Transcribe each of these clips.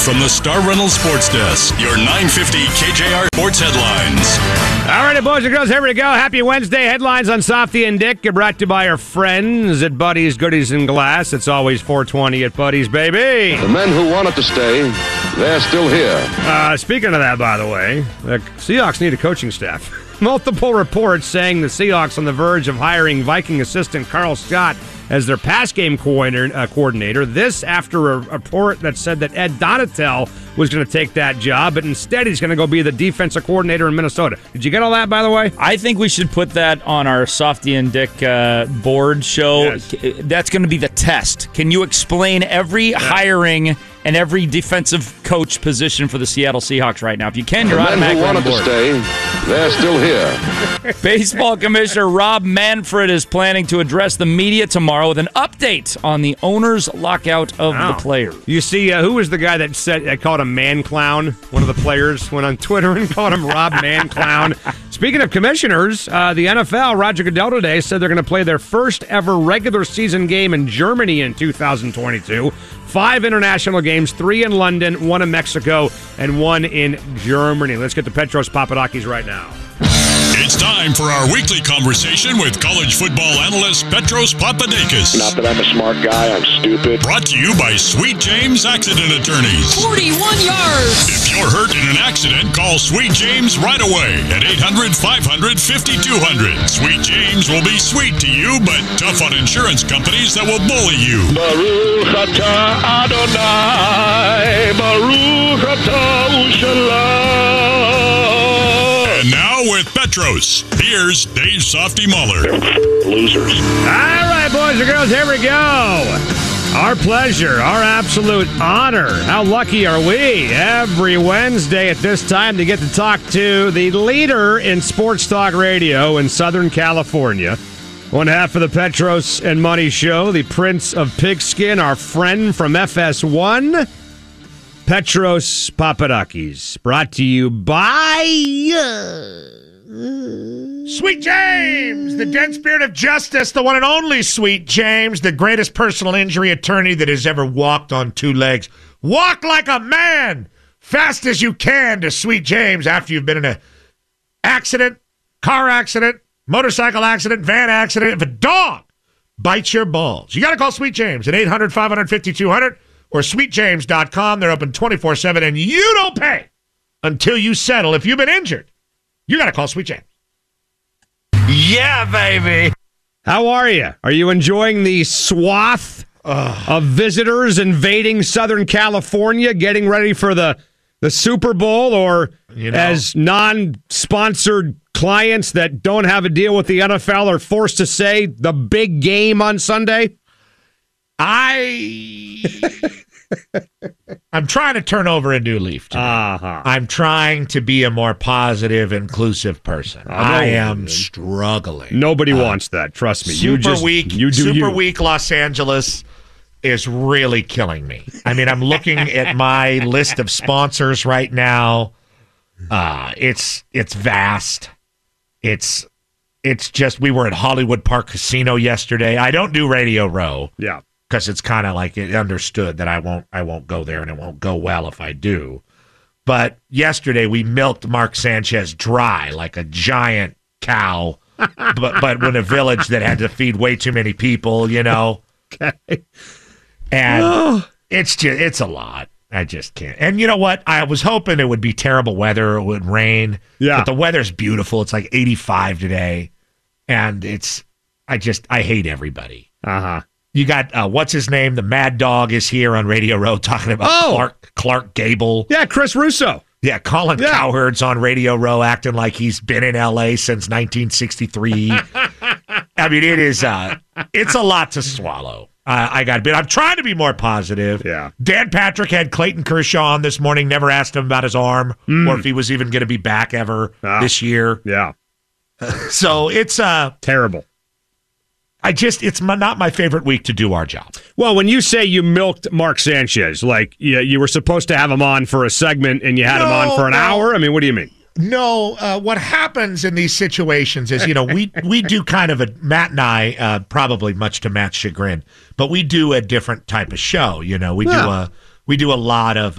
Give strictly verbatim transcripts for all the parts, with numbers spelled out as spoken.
from the Star Reynolds Sports Desk, your nine fifty K J R Sports headlines. All right, boys and girls, here we go. Happy Wednesday. Headlines on Softy and Dick are brought to you by our friends at Buddy's Goodies and Glass. It's always four twenty at Buddy's, baby. The men who wanted to stay, they're still here. Uh, speaking of that, by the way, the Seahawks need a coaching staff. Multiple reports saying the Seahawks on the verge of hiring Viking assistant Carl Scott as their pass game coordinator. Uh, coordinator. This after a report that said that Ed Donatel was going to take that job, but instead he's going to go be the defensive coordinator in Minnesota. Did you get all that, by the way? I think we should put that on our Softy and Dick uh, board show. Yes. That's going to be the test. Can you explain every yeah. hiring and every defensive coach position for the Seattle Seahawks right now? If you can, you're the men who wanted to stay, they're still here. Baseball Commissioner Rob Manfred is planning to address the media tomorrow with an update on the owner's lockout of wow. the player. You see, uh, who was the guy that said I called him Man Clown? One of the players went on Twitter and called him Rob Man Clown. Speaking of commissioners, uh, the N F L, Roger Goodell today said they're going to play their first ever regular season game in Germany in two thousand twenty-two. Five international games, three in London, one in Mexico, and one in Germany. Let's get to Petros Papadakis right now. It's time for our weekly conversation with college football analyst Petros Papadakis. Not that I'm a smart guy, I'm stupid. Brought to you by Sweet James Accident Attorneys. forty-one yards. If you're hurt in an accident, call Sweet James right away at eight hundred, five hundred, fifty-two hundred. Sweet James will be sweet to you, but tough on insurance companies that will bully you. Baruch atah Adonai, Baruch atah Ushalayim. And now with Petros, here's Dave Softy Muller. Losers. All right, boys and girls, here we go. Our pleasure, our absolute honor. How lucky are we every Wednesday at this time to get to talk to the leader in sports talk radio in Southern California. One half of the Petros and Money Show, the Prince of Pigskin, our friend from F S one, Petros Papadakis, brought to you by Sweet James, the dead spirit of justice, the one and only Sweet James, the greatest personal injury attorney that has ever walked on two legs. Walk like a man, fast as you can to Sweet James after you've been in a accident, car accident, motorcycle accident, van accident. If a dog bites your balls, you got to call Sweet James at eight hundred, five hundred, fifty-two hundred. Or sweet james dot com. They're open twenty-four seven, and you don't pay until you settle. If you've been injured, you got to call Sweet James. Yeah, baby. How are you? Are you enjoying the swath Ugh. of visitors invading Southern California, getting ready for the, the Super Bowl, or you know, as non-sponsored clients that don't have a deal with the N F L are forced to say, the big game on Sunday? I, I'm trying to turn over a new leaf today. Uh-huh. I'm trying to be a more positive, inclusive person. Oh, I no. am struggling. Nobody uh, wants that. Trust me. Super you just, weak. You do super you. weak. Los Angeles is really killing me. I mean, I'm looking at my list of sponsors right now. Uh, it's it's vast. It's it's just we were at Hollywood Park Casino yesterday. I don't do Radio Row. Yeah. Because it's kind of like it understood that I won't I won't go there and it won't go well if I do. But yesterday we milked Mark Sanchez dry like a giant cow, but but in a village that had to feed way too many people, you know. Okay. And oh. it's just it's a lot. I just can't. And you know what? I was hoping it would be terrible weather, it would rain. Yeah. But the weather's beautiful. It's like eighty-five today, and it's I just I hate everybody. Uh huh. You got, uh, what's his name? The Mad Dog is here on Radio Row talking about oh. Clark Clark Gable. Yeah, Chris Russo. Yeah, Colin yeah. Cowherd's on Radio Row acting like he's been in L A since nineteen sixty-three. I mean, it is, uh, it's a lot to swallow. Uh, I got a bit. I'm trying to be more positive. Yeah. Dan Patrick had Clayton Kershaw on this morning, never asked him about his arm mm. or if he was even going to be back ever ah. this year. Yeah. So it's uh, terrible. I just, it's my, not my favorite week to do our job. Well, when you say you milked Mark Sanchez, like you, you were supposed to have him on for a segment and you had no, him on for an no. hour? I mean, what do you mean? No, uh, what happens in these situations is, you know, we, we do kind of a, Matt and I, uh, probably much to Matt's chagrin, but we do a different type of show. You know, we yeah. do a, we do a lot of, uh,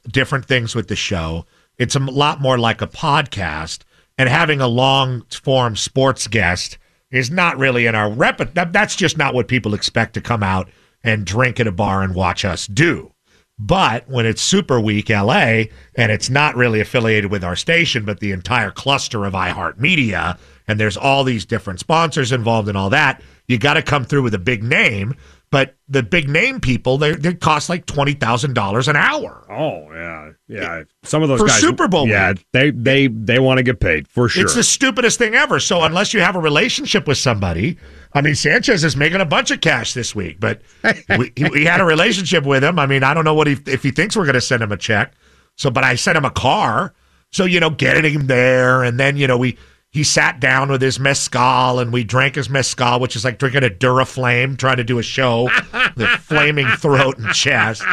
different things with the show. It's a lot more like a podcast, and having a long-form sports guest is not really in our rep. That, that's just not what people expect to come out and drink at a bar and watch us do. But when it's Super Week L A, and it's not really affiliated with our station, but the entire cluster of iHeartMedia, and there's all these different sponsors involved and all that, you got to come through with a big name. But the big name people, they they cost like twenty thousand dollars an hour. Oh, yeah. Yeah. Some of those for guys. Super Bowl Yeah, week. they, they, they want to get paid, for sure. It's the stupidest thing ever. So unless you have a relationship with somebody, I mean, Sanchez is making a bunch of cash this week, but we, we had a relationship with him. I mean, I don't know what he, if he thinks we're going to send him a check. So, but I sent him a car. So, you know, getting him there. And then, you know, we, he sat down with his mezcal and we drank his mezcal, which is like drinking a Duraflame, trying to do a show, the flaming throat and chest.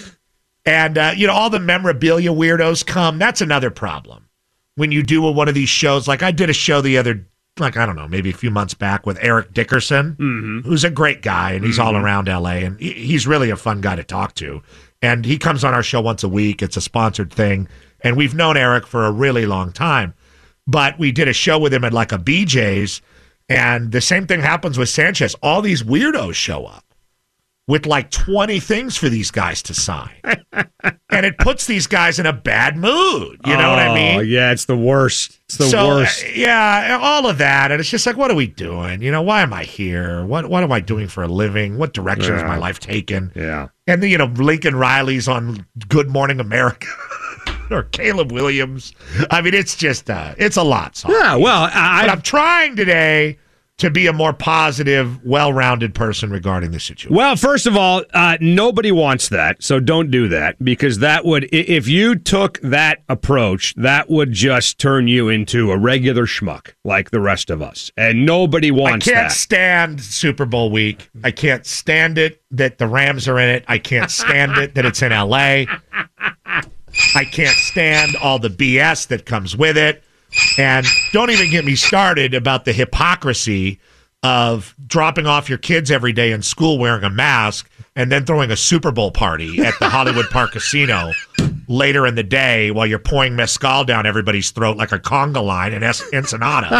And, uh, you know, all the memorabilia weirdos come. That's another problem. When you do one of these shows, like I did a show the other, like, I don't know, maybe a few months back with Eric Dickerson, mm-hmm. who's a great guy, and he's mm-hmm. all around L A, and he, he's really a fun guy to talk to. And he comes on our show once a week. It's a sponsored thing. And we've known Eric for a really long time. But we did a show with him at like a B J's, and the same thing happens with Sanchez. All these weirdos show up with like twenty things for these guys to sign. And it puts these guys in a bad mood. You know oh, what I mean? Oh, yeah, it's the worst. It's the so, worst. Uh, yeah, all of that. And it's just like, what are we doing? You know, why am I here? What what am I doing for a living? What direction yeah. is my life taken? Yeah. And then, you know, Lincoln Riley's on Good Morning America. Or Caleb Williams. I mean, it's just, uh, it's a lot. Sorry. Yeah, well, I, but I'm trying today to be a more positive, well-rounded person regarding the situation. Well, first of all, uh, nobody wants that, so don't do that, because that would, if you took that approach, that would just turn you into a regular schmuck like the rest of us, and nobody wants that. I can't that. stand Super Bowl week. I can't stand it that the Rams are in it. I can't stand it that it's in L A. I can't stand all the B S that comes with it. And don't even get me started about the hypocrisy of dropping off your kids every day in school wearing a mask and then throwing a Super Bowl party at the Hollywood Park Casino later in the day while you're pouring mezcal down everybody's throat like a conga line in es- Ensenada.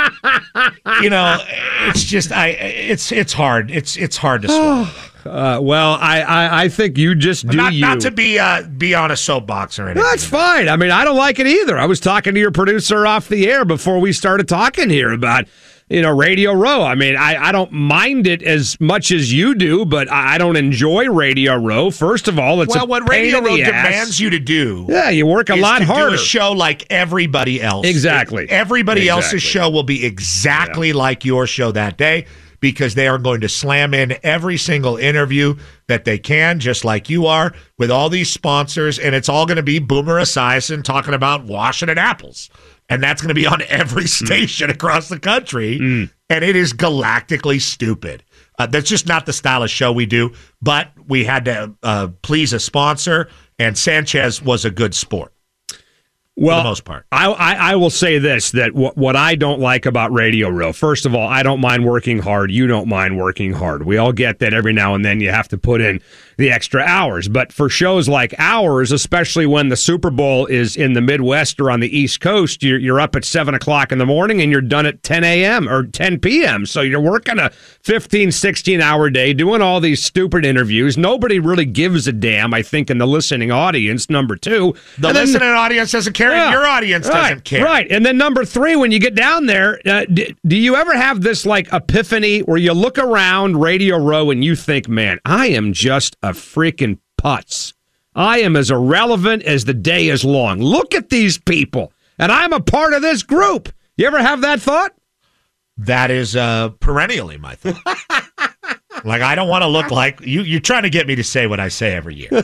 You know, it's just I. It's it's hard. It's it's hard to swallow. Uh, well, I, I, I think you just do not, you. Not to be uh, be on a soapbox or anything. That's fine. I mean, I don't like it either. I was talking to your producer off the air before we started talking here about, you know, Radio Row. I mean, I, I don't mind it as much as you do, but I don't enjoy Radio Row. First of all, it's well, a what pain Radio in Row the ass. demands you to do. Yeah, you work a is lot to harder. Do a show like everybody else. Exactly. Everybody exactly. else's show will be exactly yeah. like your show that day, because they are going to slam in every single interview that they can, just like you are, with all these sponsors, and it's all going to be Boomer Esiason talking about Washington apples. And that's going to be on every station mm. across the country, mm. and it is galactically stupid. Uh, that's just not the style of show we do, but we had to uh, please a sponsor, and Sanchez was a good sport. Well, for the most part. I, I, I will say this, that w- what I don't like about Radio Row, first of all, I don't mind working hard. You don't mind working hard. We all get that every now and then you have to put in the extra hours. But for shows like ours, especially when the Super Bowl is in the Midwest or on the East Coast, you're, you're up at seven o'clock in the morning and you're done at ten a.m. or ten p.m. So you're working a fifteen, sixteen-hour day doing all these stupid interviews. Nobody really gives a damn, I think, in the listening audience, number two. The and listening then, audience doesn't care, yeah, and your audience right, doesn't care. Right, and then number three, when you get down there, uh, d- do you ever have this, like, epiphany where you look around Radio Row and you think, man, I am just a freaking putz. I am as irrelevant as the day is long. Look at these people, and I'm a part of this group. You ever have that thought? That is uh, perennially my thought. Like, I don't want to look like you. You're trying to get me to say what I say every year,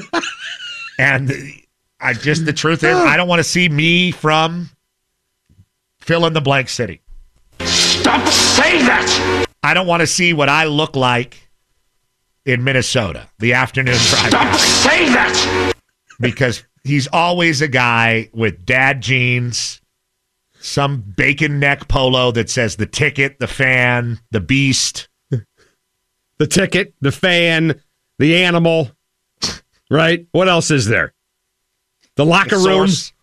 and I just the truth is I don't want to see me from fill in the blank city. Stop saying that. I don't want to see what I look like in Minnesota, the afternoon drive. Stop saying that! Because he's always a guy with dad jeans, some bacon neck polo that says the ticket, the fan, the beast. The ticket, the fan, the animal, right? What else is there? The locker The room. source.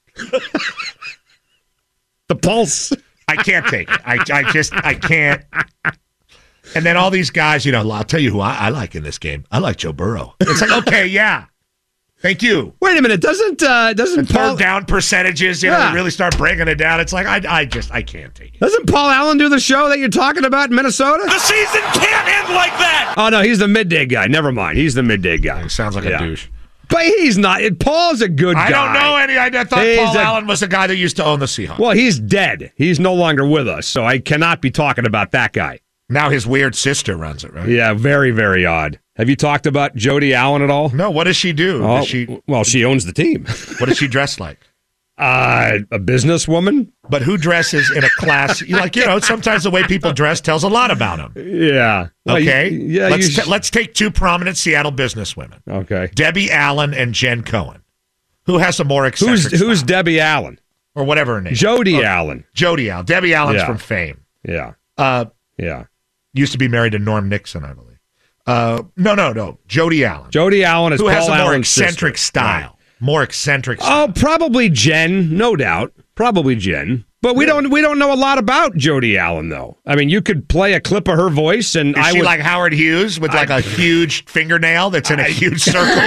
The pulse. I can't take it. I, I just, I can't. And then all these guys, you know, I'll tell you who I, I like in this game. I like Joe Burrow. It's like, okay, yeah. Thank you. Wait a minute. Doesn't uh, doesn't Paul Third down percentages, you know, Yeah. they really start breaking it down. It's like, I, I just, I can't take it. doesn't Paul Allen do the show that you're talking about in Minnesota? The season can't end like that! Oh no, he's the midday guy. Never mind. He's the midday guy. Sounds like Yeah. a douche. But he's not. Paul's a good guy. I don't know any. I thought He's Paul a- Allen was the guy that used to own the Seahawks. Well, he's dead. He's no longer with us, so I cannot be talking about that guy. Now his weird sister runs it, right? Yeah, very, very odd. Have you talked about Jody Allen at all? No, what does she do? Oh, Does she, well, she owns the team. what does she dress like? Uh, a businesswoman? But who dresses in a class? You like, you know, sometimes the way people dress tells a lot about them. Yeah. Well, Okay? you- yeah. Let's, you ta- let's take two prominent Seattle businesswomen, okay. Debbie Allen and Jen Cohen. Who has a more eccentric Who's who's style? Debbie Allen? Or whatever her name is. Jody Oh, Allen. Jody Allen. Debbie Allen's Yeah. from Fame. Yeah. Uh, Yeah. used to be married to Norm Nixon, I believe. Uh, no, no, no. Jody Allen. Jody Allen is who Paul has a more Allen's eccentric sister. style. More eccentric style. Oh, probably Jen, no doubt. Probably Jen. But we don't we don't know a lot about Jody Allen though. I mean, you could play a clip of her voice and Is I she would like Howard Hughes with like a huge fingernail that's in a huge circle?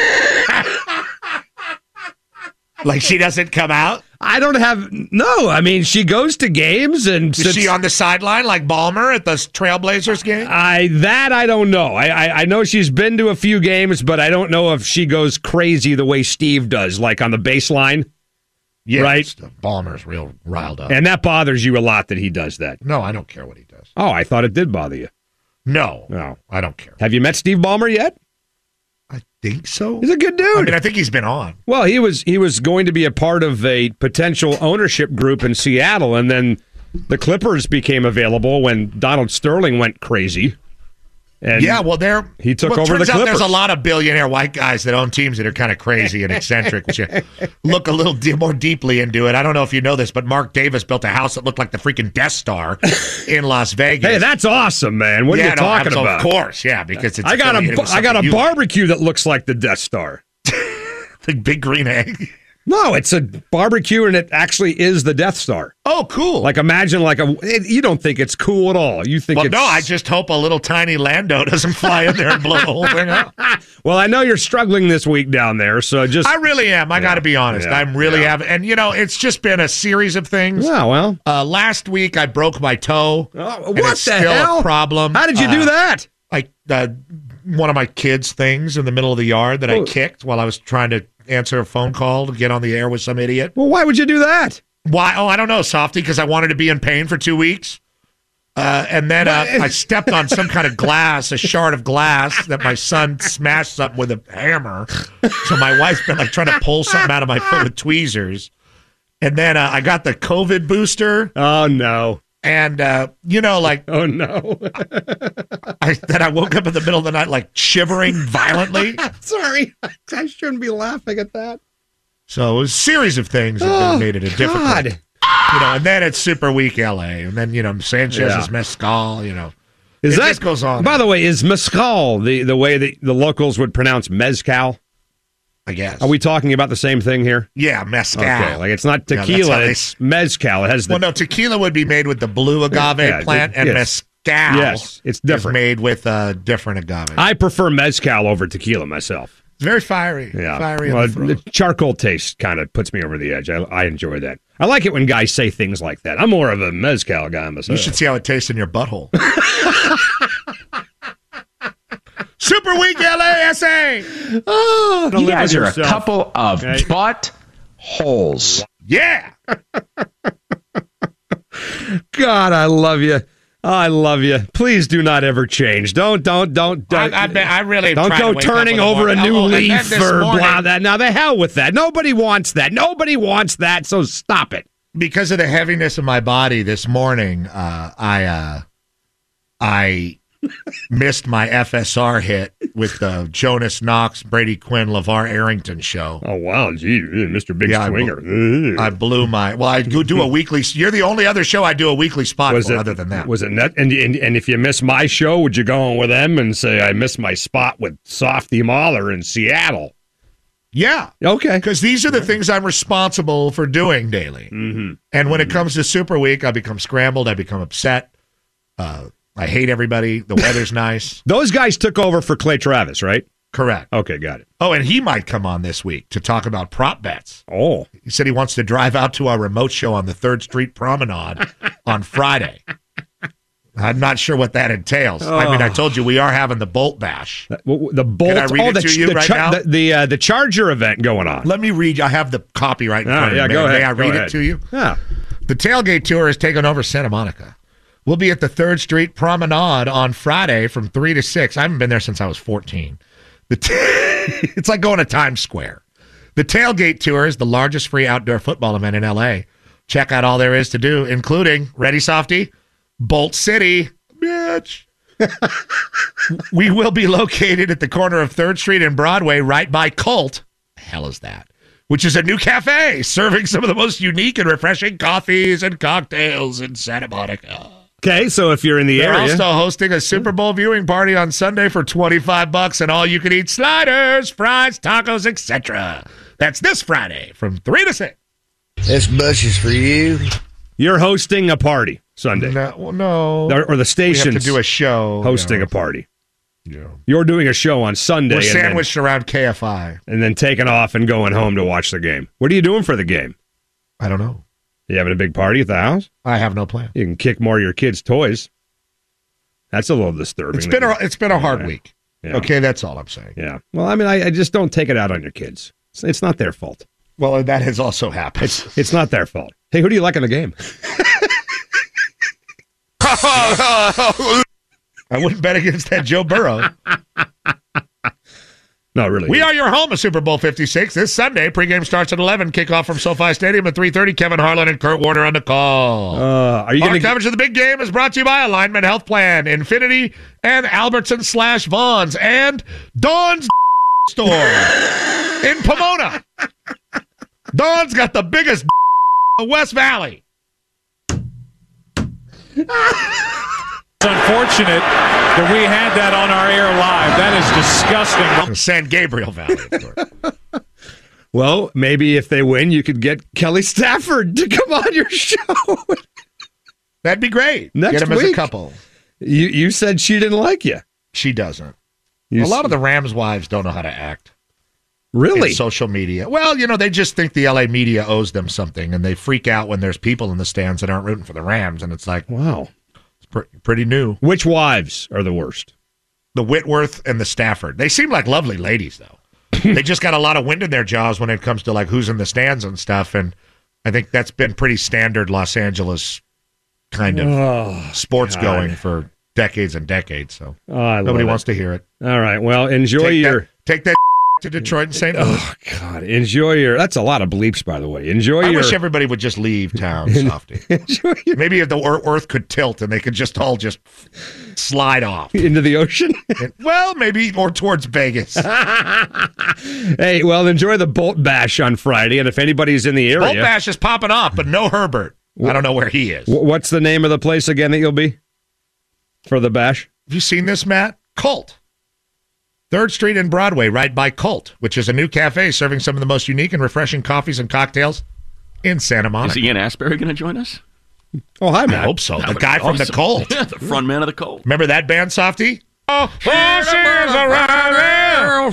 Like she doesn't come out? I don't have no. I mean, she goes to games and Is sits, she on the sideline like Ballmer at the Trailblazers game? I that I don't know. I, I I know she's been to a few games, but I don't know if she goes crazy the way Steve does, like on the baseline. Yeah, right. it's- Ballmer's real riled up. And that bothers you a lot that he does that. No, I don't care what he does. Oh, I thought it did bother you. No, No. I don't care. Have you met Steve Ballmer yet? I think so. He's a good dude. I mean, I think he's been on. Well, he was he was going to be a part of a potential ownership group in Seattle, and then the Clippers became available when Donald Sterling went crazy. And Yeah, well, they're He took well, it over the turns out There's a Clippers. lot of billionaire white guys that own teams that are kind of crazy and eccentric. Which you look a little de- more deeply into it. I don't know if you know this, but Mark Davis built a house that looked like the freaking Death Star in Las Vegas. hey, that's awesome, man. What yeah, are you no, talking so about? Of course, yeah, because it's I got affiliated a with I got a something you- barbecue that looks like the Death Star. the big green egg. No, it's a barbecue, and it actually is the Death Star. Oh, cool. Like imagine like a it, you don't think it's cool at all. You think well, it's no, I just hope a little tiny Lando doesn't fly in there and blow the whole thing up. Well, I know you're struggling this week down there, so just I really am. I got to be honest. yeah, I'm really yeah. having, and you know, it's just been a series of things. yeah, well, Uh, last week I broke my toe. Oh, and what it's the still hell? a problem. How did you do Uh, that? I uh, one of my kids' things in the middle of the yard that I Oh. kicked while I was trying to answer a phone call to get on the air with some idiot. Well, why would you do that? Why? Oh, I don't know, Softy, because I wanted to be in pain for two weeks. Uh, and then uh, I stepped on some kind of glass, a shard of glass that my son smashed something with a hammer. So my wife's been like trying to pull something out of my foot with tweezers. And then uh, I got the COVID booster. Oh no. And, uh, you know, like, Oh no. I, then I woke up in the middle of the night, like shivering violently. Sorry. I shouldn't be laughing at that. So it was a series of things that Oh, made it a difficult. God. You know, and then it's Super Week L A. And then, you know, Sanchez's Yeah. Mescal, you know. Is it that just goes on. By the way, is mezcal the, the way that the locals would pronounce mezcal? I guess. Are we talking about the same thing here? Yeah, Mescal. Okay, like it's not Yeah, that's tequila, how they- it's mezcal. It has the Well, no, tequila would be made with the blue agave Yeah, plant, the- and yes. Mescal Yes, it's is different. made with uh, different agave. I prefer mezcal over tequila myself. It's very fiery. Yeah. Fiery Well, in the throat. the charcoal taste kind of puts me over the edge. I, I enjoy that. I like it when guys say things like that. I'm more of a mezcal guy myself. You should see how it tastes in your butthole. Super Week L A S A. Oh, You guys are a couple of Right. butt holes. Yeah. God, I love you. I love you. Please do not ever change. Don't, don't, don't. don't I, I, been- I really Don't tried go to wake up turning in the over a morning. new Oh, and then leaf this or morning, blah that. Now the hell with that. Nobody wants that. Nobody wants that. So stop it. Because of the heaviness of my body this morning, uh, I uh, I missed my F S R hit with the Jonas Knox, Brady Quinn, LeVar Arrington show. Oh wow, gee, Mister Big Yeah, I Swinger. I blew my. Well, I go do a weekly. You're the only other show I do a weekly spot was for. it Other than that, Was it net? And, and and if you miss my show, would you go on with them and say I missed my spot with Softy Mahler in Seattle? Yeah. Okay. Because these are the things I'm responsible for doing daily. Mm-hmm. And when it comes to Super Week, I become scrambled. I become upset. Uh, I hate everybody. The weather's nice. Those guys took over for Clay Travis, right? Correct. Okay, got it. Oh, and he might come on this week to talk about prop bets. Oh. He said he wants to drive out to our remote show on the third Street Promenade on Friday. I'm not sure what that entails. Oh. I mean, I told you we are having the Bolt Bash. The, the Bolt. Can I read oh, it the, to you the, right char- now? The the, uh, the Charger event going on. Let me read. I have the copy right in oh, front yeah, of me. go May, ahead. may I go read ahead. it to you? Yeah. The Tailgate Tour has taken over Santa Monica. We'll be at the third Street Promenade on Friday from three to six. I haven't been there since I was fourteen. The t- it's like going to Times Square. The Tailgate Tour is the largest free outdoor football event in L A. Check out all there is to do, including, ready, Softy? Bolt City. Bitch. We will be located at the corner of third Street and Broadway, right by Cult. The hell is that? Which is a new cafe serving some of the most unique and refreshing coffees and cocktails in Santa Monica. Okay, so if you're in the They're area. also hosting a Super Bowl viewing party on Sunday for twenty-five bucks and all you can eat sliders, fries, tacos, et cetera. That's this Friday from three to six. This bus is for you. You're hosting a party Sunday. No, well, no. Or, or the We station's have to do a show. hosting you know. a party. Yeah. You're doing a show on Sunday. We're and sandwiched around K F I. Then, and then taking off and going home to watch the game. What are you doing for the game? I don't know. You having a big party at the house? I have no plan. You can kick more of your kids' toys. That's a little disturbing. It's been a, it's been a hard Yeah. week. Yeah. Okay, that's all I'm saying. Yeah. Well, I mean, I, I just don't take it out on your kids. It's, it's not their fault. Well, that has also happened. It's it's not their fault. Hey, who do you like in the game? I wouldn't bet against that Joe Burrow. No, really. We are your home of Super Bowl fifty-six this Sunday. Pregame starts at eleven. Kickoff from SoFi Stadium at three thirty. Kevin Harlan and Kurt Warner on the call. Uh, are you Our going to coverage of the big game is brought to you by Alignment Health Plan, Infinity, and Albertson slash Vaughn's, and Dawn's store in Pomona. Dawn's got the biggest of West Valley. It's unfortunate that we had that on our air live. That is disgusting. San Gabriel Valley, of course. Well, maybe if they win, you could get Kelly Stafford to come on your show. That'd be great. Next Get them as a week. couple. You you said she didn't like you. She doesn't. You a lot s- of the Rams wives don't know how to act. Really? In social media. Well, you know, they just think the L A media owes them something, and they freak out when there's people in the stands that aren't rooting for the Rams, and it's like, Wow. it's pr- pretty new. Which wives are the worst? The Whitworth and the Stafford. They seem like lovely ladies, though. They just got a lot of wind in their jaws when it comes to like who's in the stands and stuff, and I think that's been pretty standard Los Angeles kind of Oh, sports God. going for decades and decades. So Oh, I nobody love wants it. to hear it. All right. Well, enjoy Take your. that, take that to Detroit and Saint Louis. Oh God! Enjoy your. That's a lot of bleeps, by the way. Enjoy I your. wish everybody would just leave town, Softy. enjoy your Maybe if the ear- earth could tilt and they could just all just slide off. into the ocean. And- well, maybe more towards Vegas. Hey, well, enjoy the Bolt Bash on Friday, and if anybody's in the area, Bolt Bash is popping off, but no Herbert. I don't know where he is. wh- what's the name of the place again that you'll be for the bash? Have you seen this, Matt? Cult. third Street and Broadway, right by Cult, which is a new cafe serving some of the most unique and refreshing coffees and cocktails in Santa Is Monica. Ian Asbury going to join us? Oh, hi, I Matt. hope so. That The would guy be from the awesome. Cult. Yeah, the front man of the Cult. Remember that band, Softy? Oh, forces around there,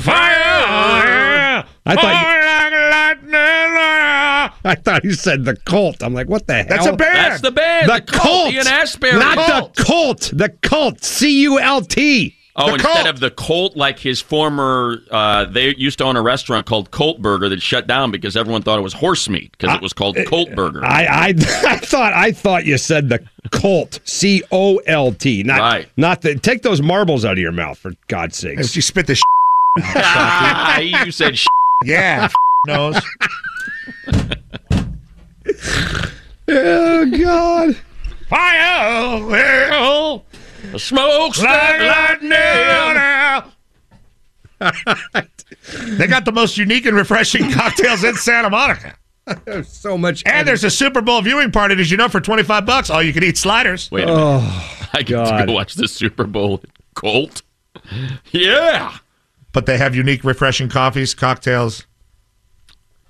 fire. I thought you- Fire like lightning. I thought you said the Colt. I'm like, what the hell? That's a band. That's the band. The Cult. Ian Asbury. Not Cult. the Colt. The Cult. C U L T. Oh, The instead Cult. of the Colt, like his former, uh, they used to own a restaurant called Colt Burger that shut down because everyone thought it was horse meat because it was called Colt Burger. I, I I thought I thought you said the Colt. C O L T. Not Right. not the. Take those marbles out of your mouth, for God's sakes. As you spit the Ah, you said sh- yeah, nose. Oh God. Fire. the smoke Like stack lightning. They got the most unique and refreshing cocktails in Santa Monica. There's so much. And there's a Super Bowl viewing party, as you know, for twenty-five bucks. All you can eat sliders. Wait a minute. Oh, I get God. to go watch the Super Bowl at Colt. Yeah. But they have unique, refreshing coffees, cocktails,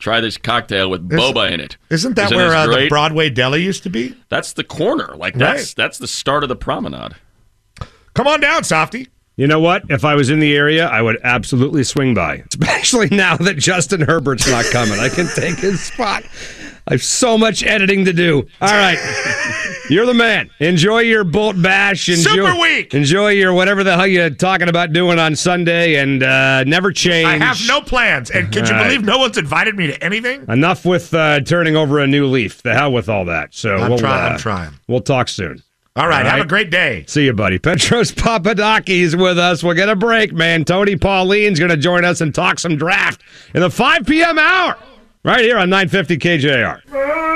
Try this cocktail with Is- boba in it. Isn't that Isn't where this uh, the great? Broadway deli used to be? That's the corner. Like that's Right. that's the start of the promenade. Come on down, Softy. You know what? If I was in the area, I would absolutely swing by. Especially now that Justin Herbert's not coming. I can take his spot. I have so much editing to do. All right. You're the man. Enjoy your Bolt Bash. Enjoy, Super Week. Enjoy your whatever the hell you're talking about doing on Sunday, and uh, never change. I have no plans. And could you All right. believe no one's invited me to anything? Enough with uh, turning over a new leaf. The hell with all that. So I'm we'll, trying, uh, I'm trying. We'll talk soon. All right, All have right. a great day. See you, buddy. Petros Papadakis with us. We'll get a break, man. Tony Pauline's going to join us and talk some draft in the five p.m. hour right here on nine fifty K J R.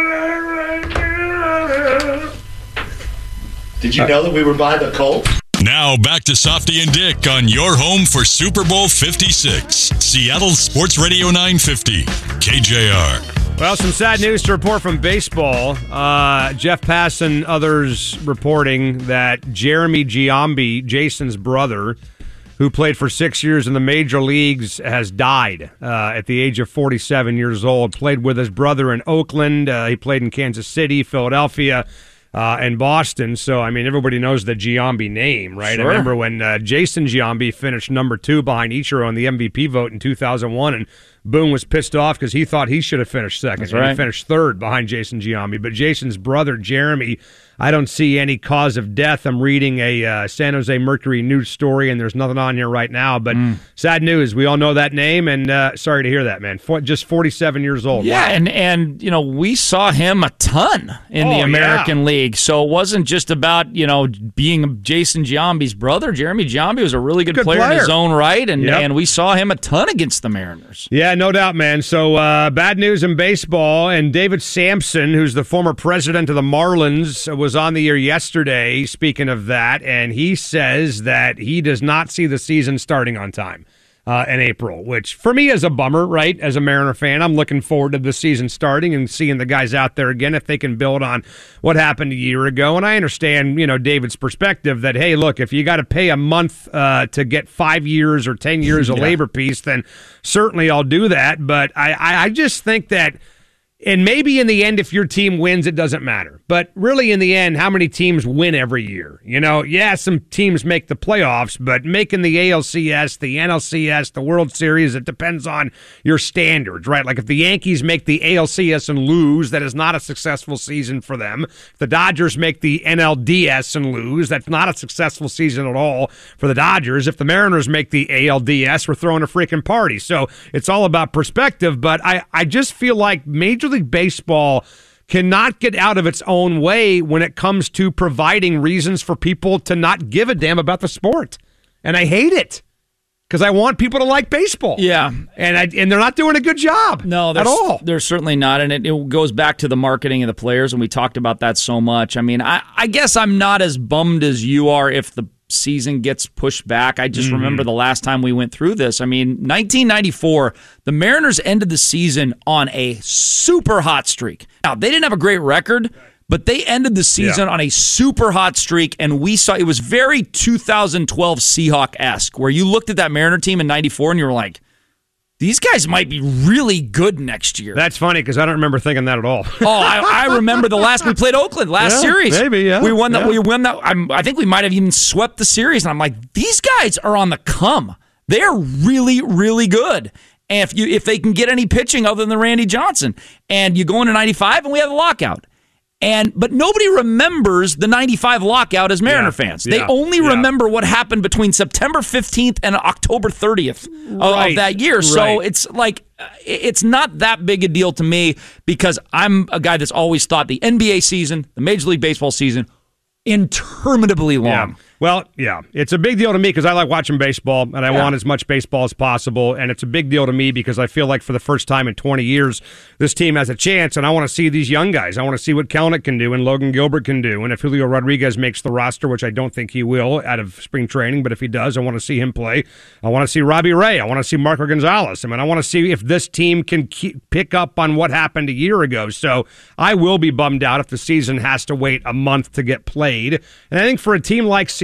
Did you know that we were by the Colts? Now back to Softy and Dick on your home for Super Bowl fifty-six. Seattle Sports Radio nine fifty. K J R. Well, some sad news to report from baseball. Uh, Jeff Pass and others reporting that Jeremy Giambi, Jason's brother, who played for six years in the major leagues, has died uh, at the age of forty-seven years old. Played with his brother in Oakland. Uh, he played in Kansas City, Philadelphia, uh, and Boston. So, I mean, everybody knows the Giambi name, right? Sure. I remember when uh, Jason Giambi finished number two behind Ichiro on the M V P vote in two thousand one, and Boone was pissed off because he thought he should have finished second. That's and right. He finished third behind Jason Giambi. But Jason's brother, Jeremy, I don't see any cause of death. I'm reading a uh, San Jose Mercury news story, and there's nothing on here right now. But Mm. sad news. We all know that name, and uh, sorry to hear that, man. For, just forty-seven years old. Yeah, Wow. and and you know we saw him a ton in Oh, the yeah. American League, so it wasn't just about you know being Jason Giambi's brother. Jeremy Giambi was a really good, Good player, in his player. own right, and Yep. and we saw him a ton against the Mariners. Yeah, no doubt, man. So uh, bad news in baseball, and David Sampson, who's the former president of the Marlins, was on the air yesterday, speaking of that, and he says that he does not see the season starting on time uh, in April, which for me is a bummer, right? As a Mariner fan, I'm looking forward to the season starting and seeing the guys out there again if they can build on what happened a year ago. And I understand, you know, David's perspective that, hey, look, if you got to pay a month uh, to get five years or ten years of Yeah. labor piece, then certainly I'll do that. But I, I, I just think that, and maybe in the end, if your team wins, it doesn't matter. But really, in the end, how many teams win every year? You know, yeah, some teams make the playoffs, but making the A L C S, the N L C S, the World Series, it depends on your standards, right? Like if the Yankees make the A L C S and lose, that is not a successful season for them. If the Dodgers make the N L D S and lose, that's not a successful season at all for the Dodgers. If the Mariners make the A L D S, we're throwing a freaking party. So it's all about perspective, but I, I just feel like Major League Baseball cannot get out of its own way when it comes to providing reasons for people to not give a damn about the sport. And I hate it because I want people to like baseball. Yeah. And I, and they're not doing a good job No, at they're, all. They're certainly not, and it, it goes back to the marketing of the players, and we talked about that so much. I mean, I, I guess I'm not as bummed as you are if the season gets pushed back. I just Mm-hmm. remember the last time we went through this. I mean, nineteen ninety-four, the Mariners ended the season on a super hot streak. Now, they didn't have a great record, but they ended the season Yeah. on a super hot streak, and we saw it was very two thousand twelve Seahawk-esque, where you looked at that Mariner team in ninety-four and you were like, these guys might be really good next year. That's funny because I don't remember thinking that at all. Oh, I, I remember the last we played Oakland last Yeah, series. maybe, yeah, We won that. yeah. We won that. I'm, I think we might have even swept the series. And I'm like, these guys are on the come. They're really, really good. And if you if they can get any pitching other than Randy Johnson, and you go into ninety-five and we have a lockout. And but nobody remembers the ninety-five lockout as Mariner Yeah, fans. They yeah, only yeah. remember what happened between September fifteenth and October thirtieth of, Right, of that year. So right. it's like uh, it's not that big a deal to me because I'm a guy that's always thought the N B A season, the Major League Baseball season, interminably long. Yeah. Well, yeah, it's a big deal to me because I like watching baseball and I Yeah. want as much baseball as possible. And it's a big deal to me because I feel like for the first time in twenty years, this team has a chance. And I want to see these young guys. I want to see what Kelenic can do and Logan Gilbert can do. And if Julio Rodriguez makes the roster, which I don't think he will out of spring training, but if he does, I want to see him play. I want to see Robbie Ray. I want to see Marco Gonzalez. I mean, I want to see if this team can keep, pick up on what happened a year ago. So I will be bummed out if the season has to wait a month to get played. And I think for a team like Seattle,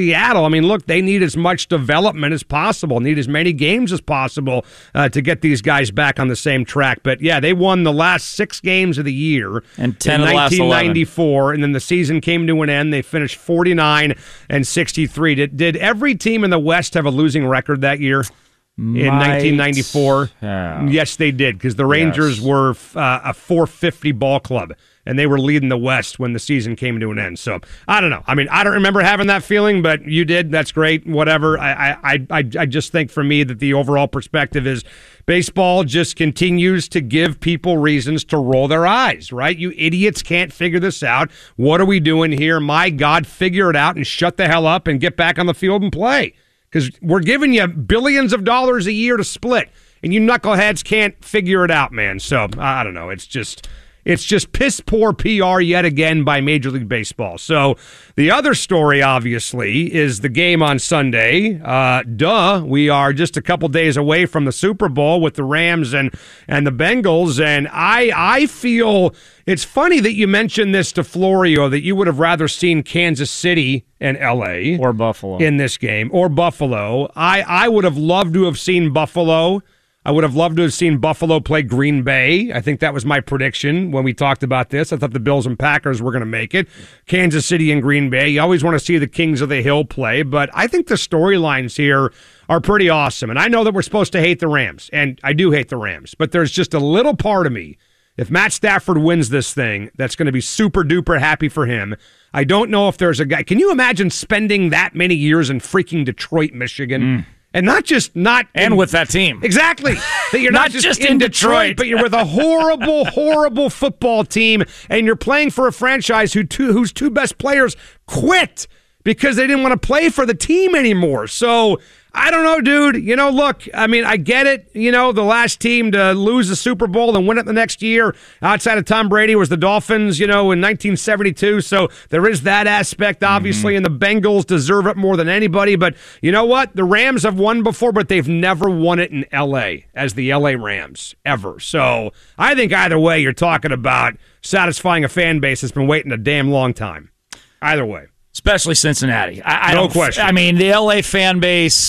Seattle, I mean, look, they need as much development as possible, need as many games as possible uh, to get these guys back on the same track. But, yeah, they won the last six games of the year and ten in of the last nineteen ninety-four, and then the season came to an end. They finished forty-nine and sixty-three. Did, did every team in the West have a losing record that year? In Might nineteen ninety-four, have. Yes, they did, because the Rangers Yes. were uh, a four fifty ball club, and they were leading the West when the season came to an end. So I don't know. I mean, I don't remember having that feeling, but you did. That's great. Whatever. I I I, I just think for me that the overall perspective is baseball just continues to give people reasons to roll their eyes. Right? You idiots can't figure this out. What are we doing here? My God, figure it out and shut the hell up and get back on the field and play. Because we're giving you billions of dollars a year to split, and you knuckleheads can't figure it out, man. So, I don't know. It's just it's just piss poor P R yet again by Major League Baseball. So, the other story, obviously, is the game on Sunday. Uh, duh, we are just a couple days away from the Super Bowl with the Rams and, and the Bengals, and I I feel... It's funny that you mentioned this to Florio, that you would have rather seen Kansas City and L A Or Buffalo. in this game, or Buffalo. I, I would have loved to have seen Buffalo. I would have loved to have seen Buffalo play Green Bay. I think that was my prediction when we talked about this. I thought the Bills and Packers were going to make it. Kansas City and Green Bay. You always want to see the Kings of the Hill play, but I think the storylines here are pretty awesome. And I know that we're supposed to hate the Rams, and I do hate the Rams, but there's just a little part of me, if Matt Stafford wins this thing, that's going to be super duper happy for him. I don't know if there's a guy. Can you imagine spending that many years in freaking Detroit, Michigan? Mm. And not just not and in, with that team. Exactly. That you're not, not just, just in, in Detroit, Detroit, but you're with a horrible, horrible football team, and you're playing for a franchise who two, whose two best players quit because they didn't want to play for the team anymore. So I don't know, dude. You know, look, I mean, I get it. You know, the last team to lose the Super Bowl and win it the next year outside of Tom Brady was the Dolphins, you know, in nineteen seventy-two. So there is that aspect, obviously, mm-hmm. and the Bengals deserve it more than anybody. But you know what? The Rams have won before, but they've never won it in L A as the L A Rams, ever. So I think either way, you're talking about satisfying a fan base that's been waiting a damn long time. Either way. Especially Cincinnati. I, I no don't, question. I mean, the L A fan base...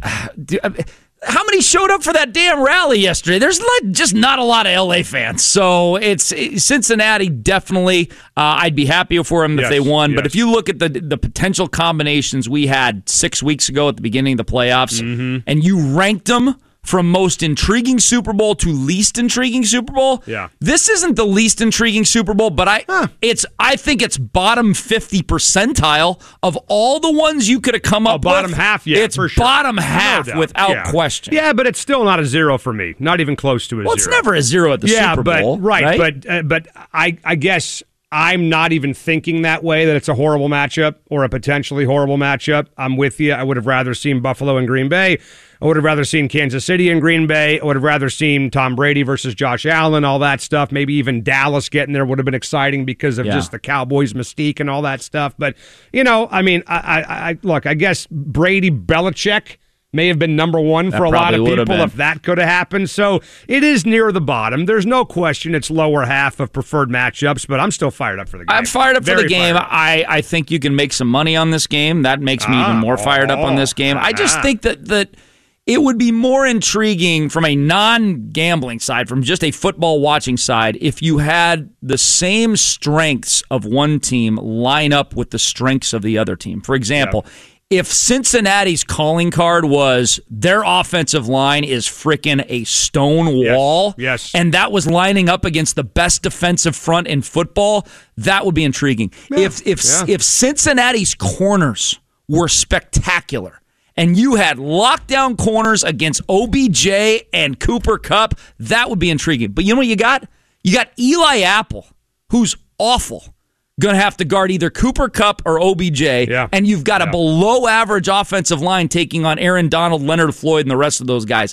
How many showed up for that damn rally yesterday? There's just not a lot of L A fans. So it's Cincinnati, definitely. Uh, I'd be happy for them if yes, they won. yes. But if you look at the the potential combinations we had six weeks ago at the beginning of the playoffs, mm-hmm. and you ranked them from most intriguing Super Bowl to least intriguing Super Bowl. Yeah. This isn't the least intriguing Super Bowl, but I huh. it's I think it's bottom fifty percentile of all the ones you could have come oh, up bottom with. Bottom half, yeah, it's for sure. bottom half no without yeah. question. Yeah, but it's still not a zero for me. Not even close to a well, zero. Well, it's never a zero at the yeah, Super but, Bowl. Right, right? but uh, but I, I guess I'm not even thinking that way, that it's a horrible matchup or a potentially horrible matchup. I'm with you. I would have rather seen Buffalo and Green Bay. I would have rather seen Kansas City and Green Bay. I would have rather seen Tom Brady versus Josh Allen, all that stuff. Maybe even Dallas getting there would have been exciting because of yeah. just the Cowboys' mystique and all that stuff. But, you know, I mean, I, I, I look, I guess Brady Belichick may have been number one that for a lot of people been. if that could have happened. So it is near the bottom. There's no question it's lower half of preferred matchups, but I'm still fired up for the game. I'm fired up Very for the game. I, I think you can make some money on this game. That makes me ah, even more fired oh, up on this game. ah, I just ah. think that that it would be more intriguing from a non-gambling side, from just a football watching side, if you had the same strengths of one team line up with the strengths of the other team. For example, yeah. if Cincinnati's calling card was their offensive line is frickin' a stone wall, yes. Yes. and that was lining up against the best defensive front in football, that would be intriguing. Yeah. If if yeah. if Cincinnati's corners were spectacular, and you had lockdown corners against O B J and Cooper Kupp, that would be intriguing. But you know what you got? You got Eli Apple, who's awful, going to have to guard either Cooper Kupp or O B J, yeah. and you've got yeah. a below-average offensive line taking on Aaron Donald, Leonard Floyd, and the rest of those guys.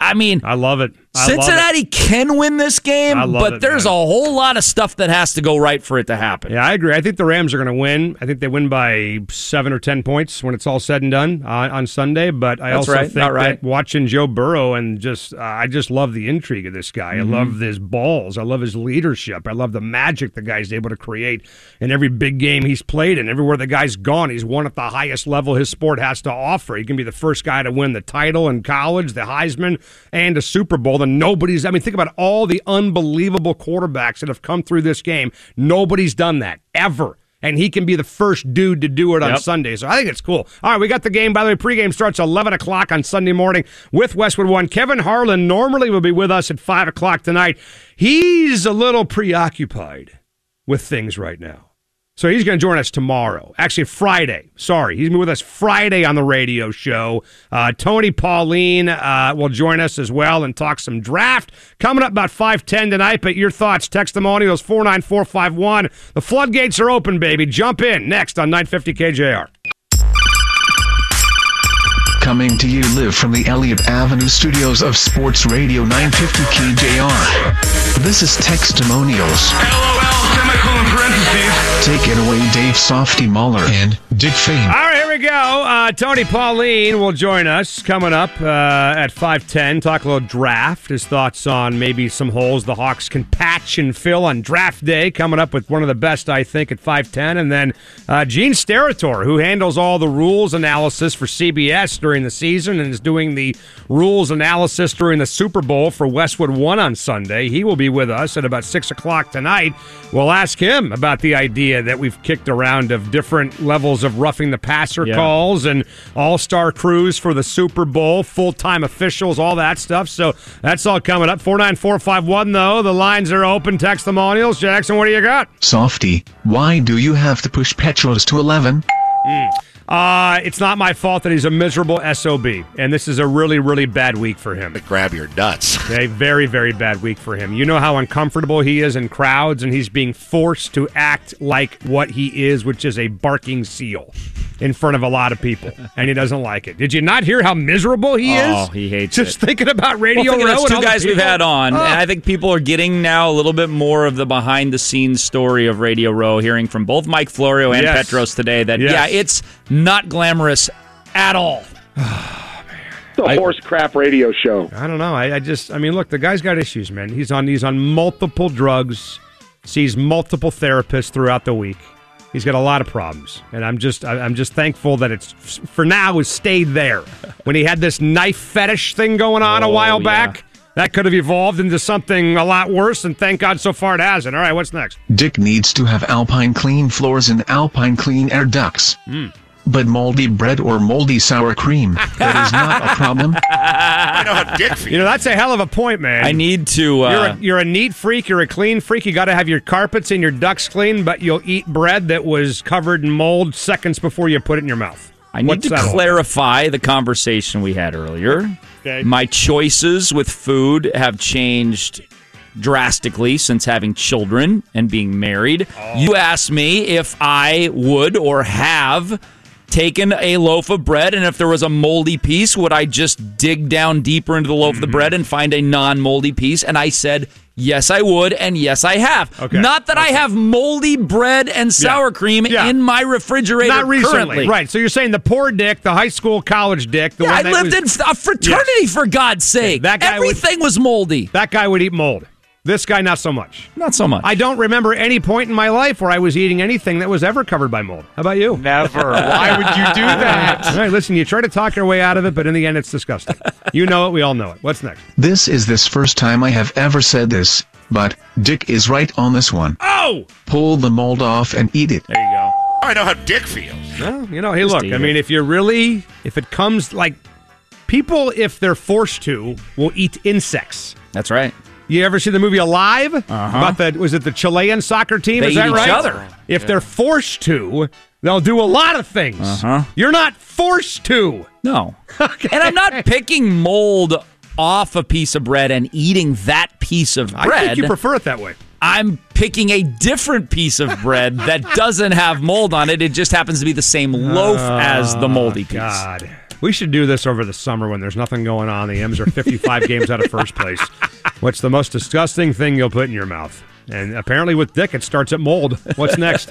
I mean, I love it. I Cincinnati love it. can win this game, I love but it, there's man. a whole lot of stuff that has to go right for it to happen. Yeah, I agree. I think the Rams are going to win. I think they win by seven or ten points when it's all said and done uh, on Sunday. But I That's also right. think Not right. that watching Joe Burrow and just, uh, I just love the intrigue of this guy. Mm-hmm. I love his balls. I love his leadership. I love the magic the guy's able to create in every big game he's played in. Everywhere the guy's gone, he's won at the highest level his sport has to offer. He can be the first guy to win the title in college, the Heisman, and a Super Bowl. And nobody's, I mean, think about all the unbelievable quarterbacks that have come through this game. Nobody's done that ever. And he can be the first dude to do it on Yep. Sunday. So I think it's cool. All right, we got the game. By the way, pregame starts eleven o'clock on Sunday morning with Westwood One. Kevin Harlan normally will be with us at five o'clock tonight. He's a little preoccupied with things right now. So he's going to join us tomorrow. Actually, Friday. Sorry. He's going to be with us Friday on the radio show. Uh, Tony Pauline uh, will join us as well and talk some draft. Coming up about five ten tonight, but your thoughts, testimonials, four nine four five one. The floodgates are open, baby. Jump in next on nine fifty K J R. Coming to you live from the Elliott Avenue studios of Sports Radio nine fifty K J R. This is Textimonials. LOL, semicolon parentheses. Take it away, Dave Softy Muller and Dick Fane. All right, here we go. Uh, Tony Pauline will join us coming up uh, at five ten. Talk a little draft. His thoughts on maybe some holes the Hawks can patch and fill on draft day. Coming up with one of the best, I think, at five ten. And then uh, Gene Steratore, who handles all the rules analysis for C B S during the season and is doing the rules analysis during the Super Bowl for Westwood One on Sunday. He will be with us at about six o'clock tonight. We'll ask him about the idea that we've kicked around of different levels of roughing the passer Yeah. calls and all-star crews for the Super Bowl, full-time officials, all that stuff. So that's all coming up. four nine four five one, though. The lines are open. Testimonials. Jackson, what do you got? Softy, why do you have to push Petros to eleven? Mm. Uh, it's not my fault that he's a miserable S O B, and this is a really, really bad week for him. Grab your nuts. A very, very bad week for him. You know how uncomfortable he is in crowds, and he's being forced to act like what he is, which is a barking seal in front of a lot of people, and he doesn't like it. Did you not hear how miserable he is? Oh, he hates Just it. thinking about Radio Well, think of Row those and two all the guys we've people. had on, Oh. and I think people are getting now a little bit more of the behind-the-scenes story of Radio Row, hearing from both Mike Florio and Yes. Petros today that, Yes. yeah, it's not glamorous at all. It's a horse crap radio show. I don't know. I, I just, I mean, look, the guy's got issues, man. He's on, he's on multiple drugs, sees multiple therapists throughout the week. He's got a lot of problems, and I'm just, I, I'm just thankful that it's for now has stayed there. When he had this knife fetish thing going on a Oh, while yeah. back, that could have evolved into something a lot worse, and thank God so far it hasn't. All right, what's next? Dick needs to have Alpine Clean floors and Alpine Clean air ducts. Mm. But moldy bread or moldy sour cream, that is not a problem. I know how Dick feels. You know, that's a hell of a point, man. I need to... Uh, You're a, you're a neat freak. You're a clean freak. You got to have your carpets and your ducts clean, but you'll eat bread that was covered in mold seconds before you put it in your mouth. I need What's to that all clarify the conversation we had earlier. Okay. My choices with food have changed drastically since having children and being married. Oh. You asked me if I would or have taken a loaf of bread, and if there was a moldy piece, would I just dig down deeper into the loaf Mm-hmm. of the bread and find a non-moldy piece? And I said, yes, I would, and yes, I have. Okay. Not that I have moldy bread and sour cream Yeah. in my refrigerator Not recently, currently. right? So you're saying the poor Dick, the high school, college Dick, the Yeah, one I that lived was, in a fraternity, for God's sake. that guy would- Everything was moldy. that guy would eat mold. This guy, not so much. Not so much. I don't remember any point in my life where I was eating anything that was ever covered by mold. How about you? Never. Why would you do that? All right, listen, you try to talk your way out of it, but in the end, it's disgusting. You know it. We all know it. What's next? This is this first time I have ever said this, but Dick is right on this one. Oh! Pull the mold off and eat it. There you go. I know how Dick feels. Well, you know, hey, Just look, eat I it. mean, if you're really, if it comes, like, people, if they're forced to, will eat insects. That's right. You ever see the movie Alive? Uh-huh. About the, was it the Chilean soccer team? They Is that eat each right? other. If they're forced to, they'll do a lot of things. Uh-huh. You're not forced to. No. Okay. And I'm not picking mold off a piece of bread and eating that piece of bread. I think you prefer it that way. I'm picking a different piece of bread that doesn't have mold on it. It just happens to be the same loaf as the moldy piece. God. We should do this over the summer when there's nothing going on. The M's are fifty-five games out of first place. What's the most disgusting thing you'll put in your mouth? And apparently with Dick, it starts at mold. What's next?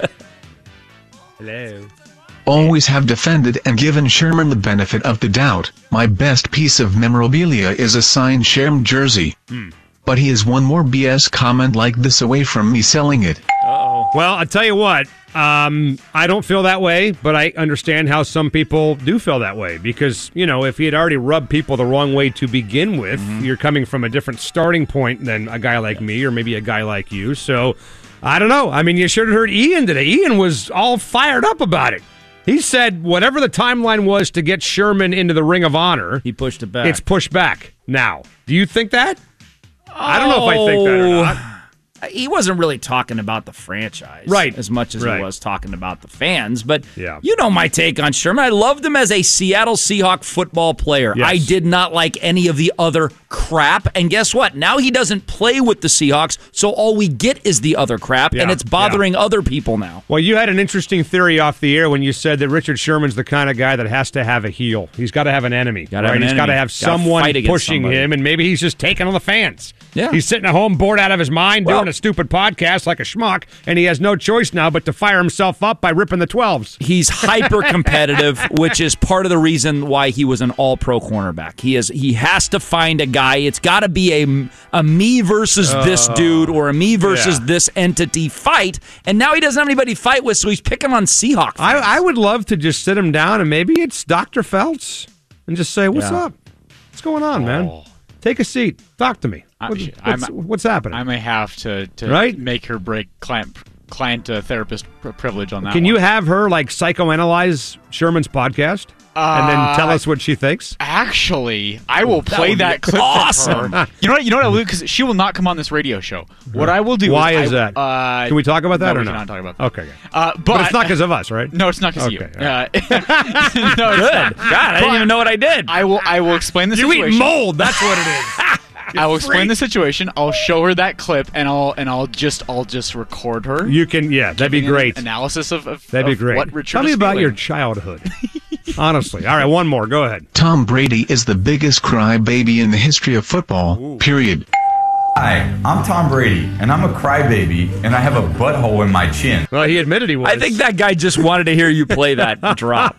Hello. Always have defended and given Sherman the benefit of the doubt. My best piece of memorabilia is a signed Sherman jersey. Hmm. But he is one more B S comment like this away from me selling it. Uh-oh. Well, I'll tell you what. Um, I don't feel that way, but I understand how some people do feel that way. Because, you know, if he had already rubbed people the wrong way to begin with, mm-hmm. you're coming from a different starting point than a guy like me or maybe a guy like you. So, I don't know. I mean, you should have heard Ian today. Ian was all fired up about it. He said whatever the timeline was to get Sherman into the Ring of Honor, he pushed it back. It's pushed back now. Do you think that? Oh, I don't know if I think that or not. He wasn't really talking about the franchise, right, as much as right. he was talking about the fans. But yeah. you know my take on Sherman. I loved him as a Seattle Seahawk football player. Yes. I did not like any of the other crap. And guess what? Now he doesn't play with the Seahawks, so all we get is the other crap, yeah. and it's bothering yeah. other people now. Well, you had an interesting theory off the air when you said that Richard Sherman's the kind of guy that has to have a heel. He's got to have an enemy. Gotta right? have an he's got to have Gotta someone pushing somebody. him, and maybe he's just taking on the fans. Yeah. He's sitting at home bored out of his mind well, doing a stupid podcast like a schmuck, and he has no choice now but to fire himself up by ripping the twelves. He's hyper-competitive, which is part of the reason why he was an all-pro cornerback. He is he has to find a guy. It's got to be a, a me versus uh, this dude or a me versus yeah. this entity fight, and now he doesn't have anybody to fight with, so he's picking on Seahawk fans. I, I would love to just sit him down, and maybe it's Doctor Phelps, and just say, what's yeah. up? What's going on, oh. man? Take a seat. Talk to me. What's, what's, what's happening? I may have to, to right? make her break client, client uh, therapist privilege on that Can one. you have her like psychoanalyze Sherman's podcast uh, and then tell us what she thinks? Actually, I will that play that clip awesome. for her. You know what? You know what I'll do? Because she will not come on this radio show. What I will do Why is... is I, that? Uh, Can we talk about that no, or we not? cannot talk about that. Okay. okay. Uh, but, but it's not because of us, right? No, it's not because okay, of you. Right. Uh, no, Good. God, I didn't even know what I did. I will, I will explain the you situation. You eat mold. That's what it is. I will explain the situation. I'll show her that clip, and I'll and I'll just I'll just record her. You can, yeah, that'd be great. Analysis of, of that'd be of great. What Richard Tell me is about feeling. your childhood. Honestly, all right, one more. Go ahead. Tom Brady is the biggest crybaby in the history of football. Ooh. Period. Hi, I'm Tom Brady, and I'm a crybaby, and I have a butthole in my chin. Well, he admitted he was. I think that guy just wanted to hear you play that drop.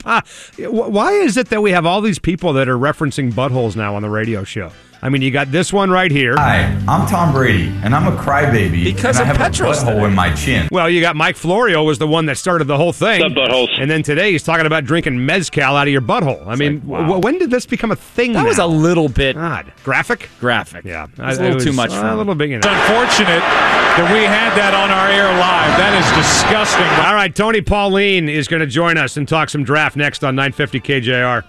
Why is it that we have all these people that are referencing buttholes now on the radio show? I mean, you got this one right here. Hi, I'm Tom Brady, and I'm a crybaby, because and of I have Petros a butthole today. in my chin. Well, you got Mike Florio was the one that started the whole thing. What's up, buttholes? And then today he's talking about drinking mezcal out of your butthole. I it's mean, like, wow. w- when did this become a thing? That now? was a little bit God. Graphic. Graphic. Yeah, it was a little it was, too much uh, for him. A little bit. You know. It's unfortunate that we had that on our air live. That is disgusting. All right, Tony Pauline is going to join us and talk some draft next on nine fifty K J R.